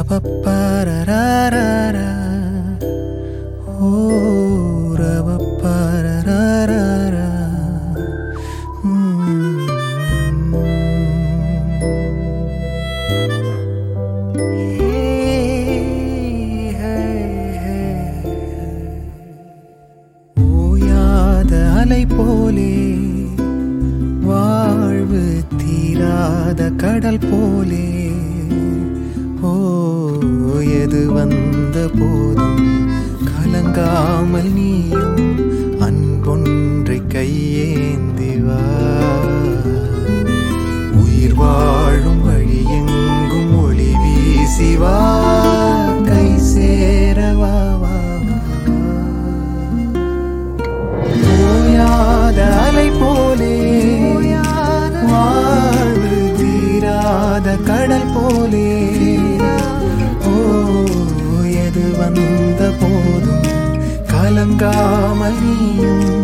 ரபப்பரரரரா. ஓ ரபப்பரரரரா. ஓயாத அலை போலே வாழ்வு தீராத கடல் போலே. ஓ எது வந்த போதும் கலங்காமல் நீயும் அன்பொன்றை கையேந்தி வா. உயிர் வாழும் வழி எங்கும் ஒளி வீசி வா. கை சேரவா வா. ஓயாத அலை போலே வாழ்வு தீராத கடல் போலே. ஓ எது வந்த போதும் கலங்காமல் நீயும்